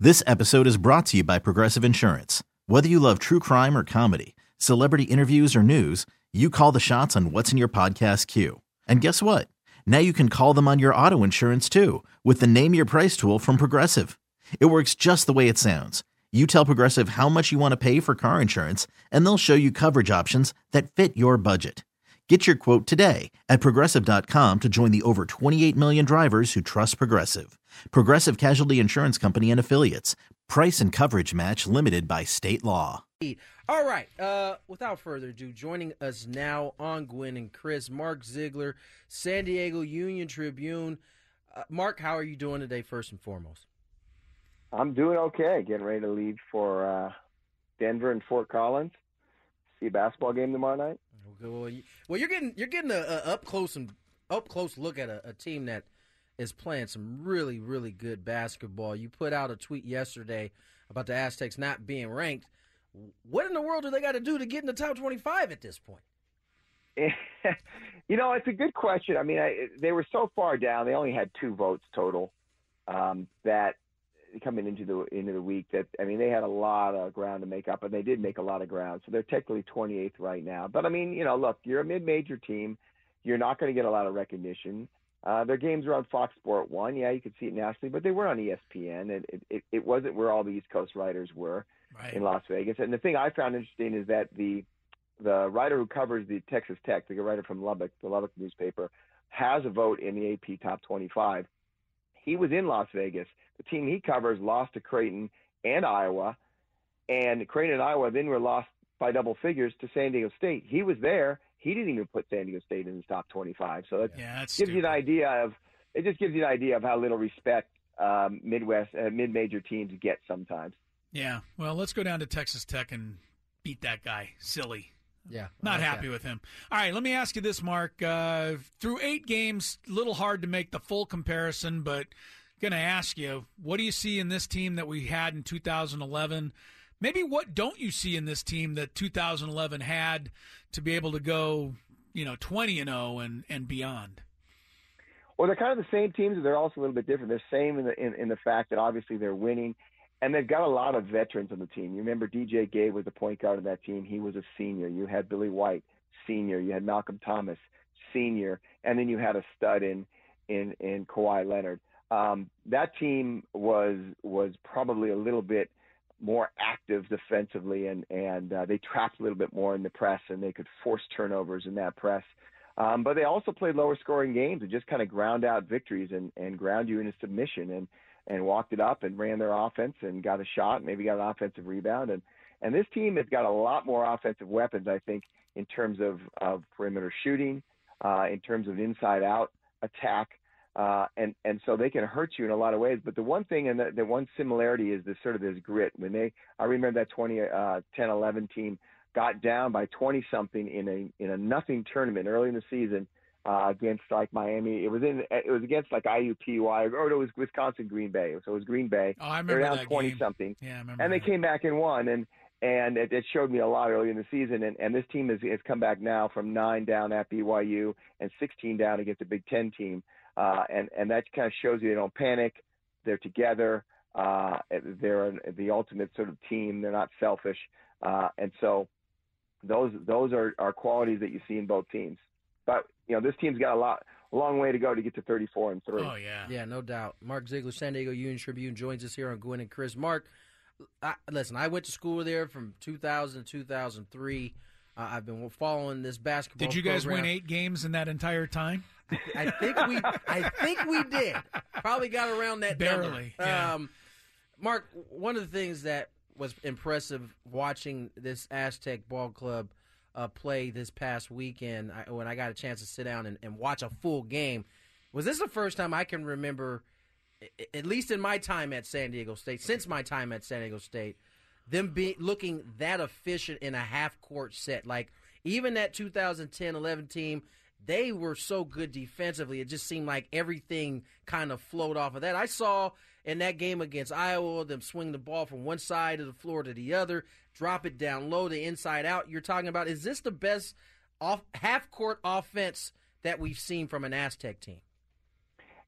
This episode is brought to you by Progressive Insurance. Whether you love true crime or comedy, celebrity interviews or news, you call the shots on what's in your podcast queue. And guess what? Now you can call them on your auto insurance too with the Name Your Price tool from Progressive. It works just the way it sounds. You tell Progressive how much you want to pay for car insurance, and they'll show you coverage options that fit your budget. Get your quote today at Progressive.com to join the over 28 million drivers who trust Progressive. Progressive Casualty Insurance Company and Affiliates. Price and coverage match limited by state law. All right. Without further ado, joining us now on Gwynn and Chris, Mark Ziegler, San Diego Union Tribune. Mark, how are you doing today, first and foremost? I'm doing okay. Getting ready to leave for Denver and Fort Collins. See a basketball game tomorrow night. Well, you're getting a up close look at a team that is playing some really, really good basketball. You put out a tweet yesterday about the Aztecs not being ranked. What in the world do they got to do to get in the top 25 at this point? You know, it's a good question. I mean, they were so far down. They only had 2 votes total. That coming into the week, that I mean, they had a lot of ground to make up, and they did make a lot of ground. So they're technically 28th right now. But I mean, you know, look, you're a mid-major team. You're not going to get a lot of recognition. Their games were on Fox Sport 1. Yeah, you could see it nationally, but they were on ESPN. It wasn't where all the East Coast writers were in Las Vegas. And the thing I found interesting is that the writer who covers the Texas Tech, the writer from Lubbock, the Lubbock newspaper, has a vote in the AP Top 25. He was in Las Vegas. The team he covers lost to Creighton and Iowa, and Creighton and Iowa then were lost by double figures to San Diego State. He was there. He didn't even put San Diego State in his top 25. So that gives you an idea of how little respect mid-major teams get sometimes. Yeah. Well, let's go down to Texas Tech and beat that guy. Silly. Yeah. Not happy with him. All right, let me ask you this, Mark. Through 8 games, a little hard to make the full comparison, but going to ask you, what do you see in this team that we had in 2011? Maybe what don't you see in this team that 2011 had to be able to go, 20-0 and beyond? Well, they're kind of the same teams, but they're also a little bit different. They're same in the fact that obviously they're winning, and they've got a lot of veterans on the team. You remember DJ Gay was the point guard of that team. He was a senior. You had Billy White, senior. You had Malcolm Thomas, senior, and then you had a stud in Kawhi Leonard. That team was probably a little bit more active defensively, and they trapped a little bit more in the press, and they could force turnovers in that press. But they also played lower scoring games and just kind of ground out victories and ground you into submission and walked it up and ran their offense and got a shot, maybe got an offensive rebound. And this team has got a lot more offensive weapons, I think, in terms of perimeter shooting, in terms of inside out attack. And so they can hurt you in a lot of ways. But the one thing, and the one similarity is this grit. I remember that 2010-11 team got down by 20-something in a nothing tournament early in the season against like Miami. It was against like IUPUI, or it was Wisconsin Green Bay. So it was Green Bay. Oh, I remember they were down that 20-something. Yeah, I remember. And they came back and won. And it showed me a lot early in the season. And this team has come back now from 9 down at BYU and 16 down against a Big Ten team. And that kind of shows you they don't panic. They're together. They're the ultimate sort of team. They're not selfish. And so those are qualities that you see in both teams. But, this team's got a long way to go to get to 34-3. Oh, yeah. Yeah, no doubt. Mark Ziegler, San Diego Union Tribune, joins us here on Gwynn and Chris. Mark, listen, I went to school there from 2000 to 2003. I've been following this basketball Did you guys program. win 8 games in that entire time? I think we did. Probably got around that barely. Yeah. Mark, one of the things that was impressive watching this Aztec ball club play this past weekend, when I got a chance to sit down and watch a full game, was this the first time I can remember, at least in my time at San Diego State, since my time at San Diego State, them looking that efficient in a half-court set. Like, even that 2010-11 team, they were so good defensively. It just seemed like everything kind of flowed off of that. I saw in that game against Iowa them swing the ball from one side of the floor to the other, drop it down low to inside out. You're talking about, is this the best half-court offense that we've seen from an Aztec team?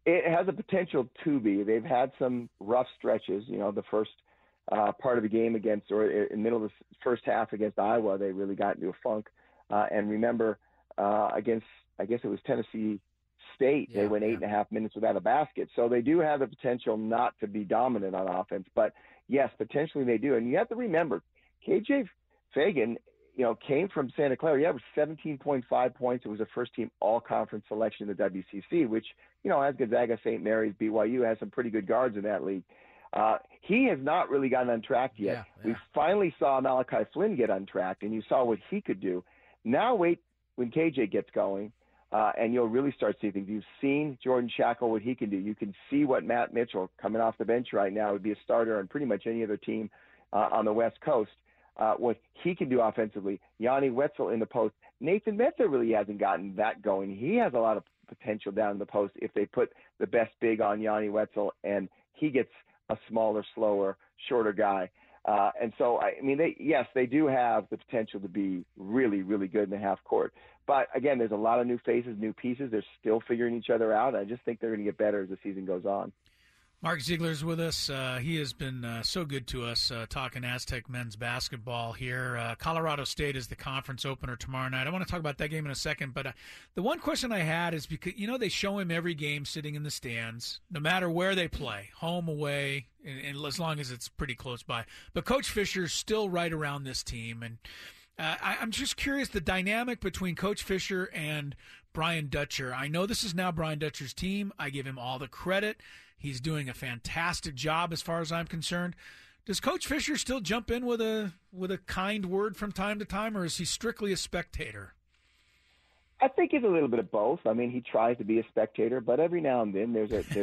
It has a potential to be. They've had some rough stretches. The first part of the game against, or in the middle of the first half against Iowa, they really got into a funk. And remember, against, I guess it was Tennessee State, they went 8.5 minutes without a basket. So they do have the potential not to be dominant on offense. But, yes, potentially they do. And you have to remember, KJ Fagan, came from Santa Clara. He averaged 17.5 points. It was a first-team all-conference selection in the WCC, which, as Gonzaga, St. Mary's, BYU has some pretty good guards in that league. He has not really gotten untracked yet. Yeah. We finally saw Malachi Flynn get untracked, and you saw what he could do. Now wait when KJ gets going, and you'll really start seeing things. You've seen Jordan Shackle, what he can do. You can see what Matt Mitchell, coming off the bench right now, would be a starter on pretty much any other team on the West Coast. What he can do offensively. Yanni Wetzell in the post. Nathan Metzer really hasn't gotten that going. He has a lot of potential down in the post if they put the best big on Yanni Wetzell and he gets a smaller, slower, shorter guy. And so, they do have the potential to be really, really good in the half court. But, again, there's a lot of new faces, new pieces. They're still figuring each other out. I just think they're going to get better as the season goes on. Mark Ziegler's with us. He has been so good to us talking Aztec men's basketball here. Colorado State is the conference opener tomorrow night. I want to talk about that game in a second, but the one question I had is because, they show him every game sitting in the stands, no matter where they play, home, away, and as long as it's pretty close by. But Coach Fisher's still right around this team, and I'm just curious the dynamic between Coach Fisher and Brian Dutcher. I know this is now Brian Dutcher's team. I give him all the credit. He's doing a fantastic job as far as I'm concerned. Does Coach Fisher still jump in with a kind word from time to time, or is he strictly a spectator? I think he's a little bit of both. He tries to be a spectator, but every now and then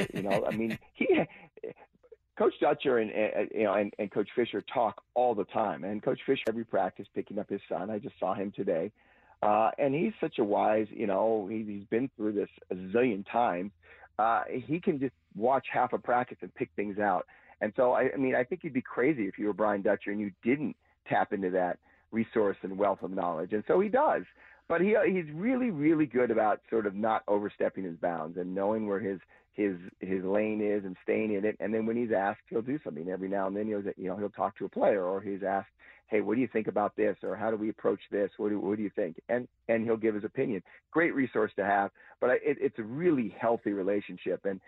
Coach Dutcher and Coach Fisher talk all the time. And Coach Fisher, every practice, picking up his son. I just saw him today. And he's such a wise, he's been through this a zillion times. He can just watch half a practice and pick things out. And so, I think you'd be crazy if you were Brian Dutcher and you didn't tap into that resource and wealth of knowledge. And so he does. But he's really, really good about sort of not overstepping his bounds and knowing where his lane is and staying in it. And then when he's asked, he'll do something. Every now and then he'll talk to a player, or he's asked, hey, what do you think about this? Or how do we approach this? What do you think? And he'll give his opinion. Great resource to have, but it's a really healthy relationship. And,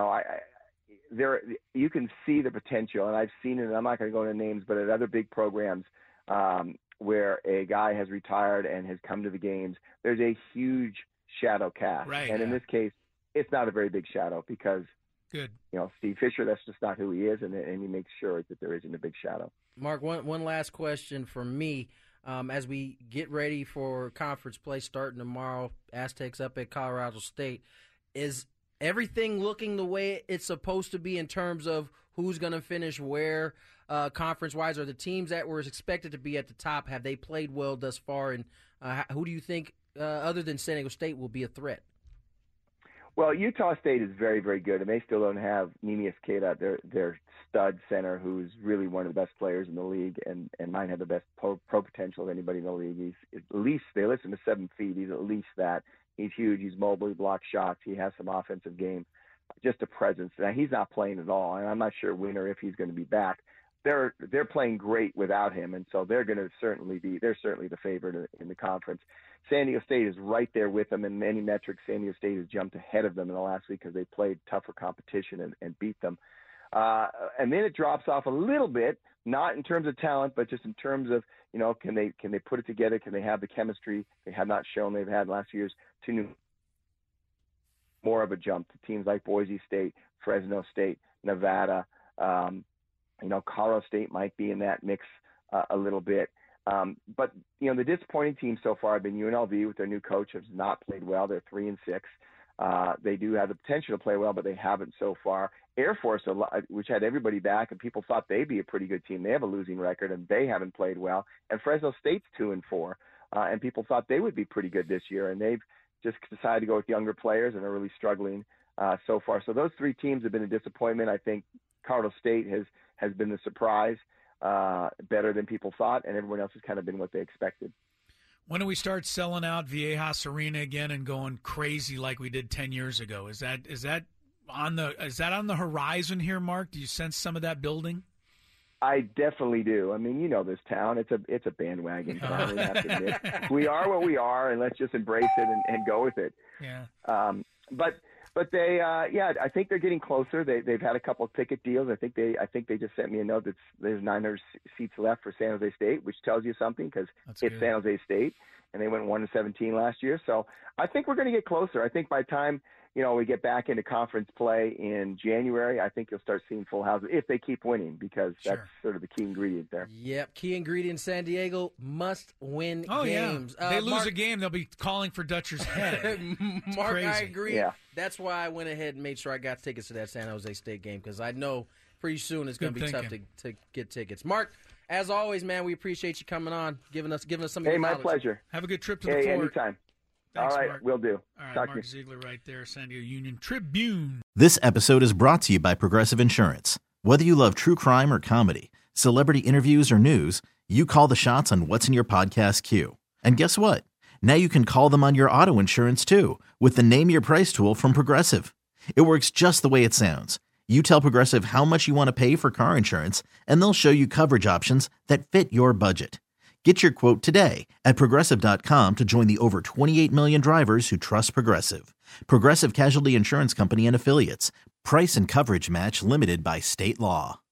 you can see the potential, and I've seen it, and I'm not going to go into names, but at other big programs where a guy has retired and has come to the games, there's a huge shadow cast. Right, and in this case, it's not a very big shadow because Steve Fisher, that's just not who he is, and he makes sure that there isn't a big shadow. Mark, one last question for me. As we get ready for conference play starting tomorrow, Aztecs up at Colorado State, is everything looking the way it's supposed to be in terms of who's going to finish where conference-wise? Are the teams that were expected to be at the top, have they played well thus far? And who do you think, other than San Diego State, will be a threat? Well, Utah State is very, very good, and they still don't have Nemius Queta, their stud center, who's really one of the best players in the league, and might have the best pro potential of anybody in the league. He's at least, they listen to 7 feet, he's at least that. He's huge, he's mobile, he blocks shots, he has some offensive game, just a presence. Now, he's not playing at all, and I'm not sure when or if he's going to be back. They're playing great without him, and so they're certainly the favorite in the conference. San Diego State is right there with them in many metrics. San Diego State has jumped ahead of them in the last week because they played tougher competition and beat them. And then it drops off a little bit, not in terms of talent, but just in terms of, can they put it together? Can they have the chemistry they have not shown they've had in the last few years to more of a jump to teams like Boise State, Fresno State, Nevada. Colorado State might be in that mix a little bit. But the disappointing teams so far have been UNLV with their new coach, has not played well. They're 3-6. They do have the potential to play well, but they haven't so far. Air Force, which had everybody back, and people thought they'd be a pretty good team. They have a losing record, and they haven't played well. And Fresno State's 2-4, and people thought they would be pretty good this year, and they've just decided to go with younger players and are really struggling so far. So those 3 teams have been a disappointment. I think Colorado State has been the surprise, better than people thought, and everyone else has kind of been what they expected. When do we start selling out Viejas Arena again and going crazy like we did 10 years ago? Is that is that on the horizon here, Mark? Do you sense some of that building? I definitely do. I mean, you know this town. It's a bandwagon town. We have to admit. We are what we are, and let's just embrace it and go with it. Yeah. But they, I think they're getting closer. They've had a couple of ticket deals. I think they just sent me a note that there's 900 seats left for San Jose State, which tells you something because it's good. San Jose State, and they went 1-17 last year. So I think we're going to get closer. I think by the time we get back into conference play in January, I think you'll start seeing full houses if they keep winning, because that's sort of the key ingredient there. Yep, key ingredient. San Diego must win games. Yeah. They lose a game, they'll be calling for Dutcher's head. Mark, crazy. I agree. Yeah. That's why I went ahead and made sure I got tickets to that San Jose State game, because I know pretty soon it's going to be tough to get tickets. Mark, as always, man, we appreciate you coming on, giving us some. Hey, my pleasure. Have a good trip to the fort. Anytime. Thanks, all right, Mark. will do. All right, Talk Mark Ziegler right there, San Diego Union Tribune. This episode is brought to you by Progressive Insurance. Whether you love true crime or comedy, celebrity interviews or news, you call the shots on what's in your podcast queue. And guess what? Now you can call them on your auto insurance too, with the Name Your Price tool from Progressive. It works just the way it sounds. You tell Progressive how much you want to pay for car insurance, and they'll show you coverage options that fit your budget. Get your quote today at Progressive.com to join the over 28 million drivers who trust Progressive. Progressive Casualty Insurance Company and Affiliates. Price and coverage match limited by state law.